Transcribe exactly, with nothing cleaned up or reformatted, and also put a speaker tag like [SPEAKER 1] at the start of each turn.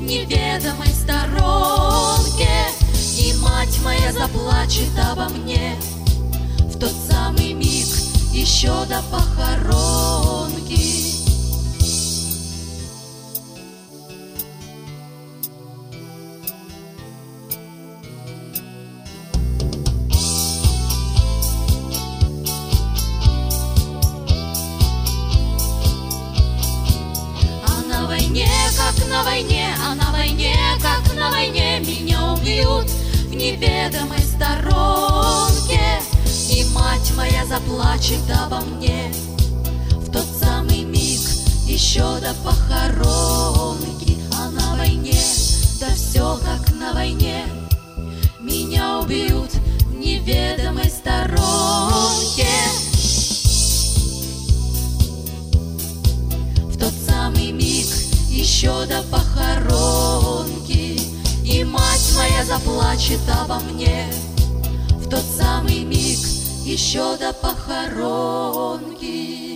[SPEAKER 1] неведомой сторонке, и мать моя заплачет обо мне в тот самый миг еще до похоронки. Как на войне, а на войне, как на войне, меня убьют в неведомой сторонке, и мать моя заплачет обо мне в тот самый миг еще до похоронки. А на войне, да все как на войне, меня убьют в неведомой сторонке, в тот самый миг еще до похоронки, и мать моя заплачет обо мне в тот самый миг еще до похоронки.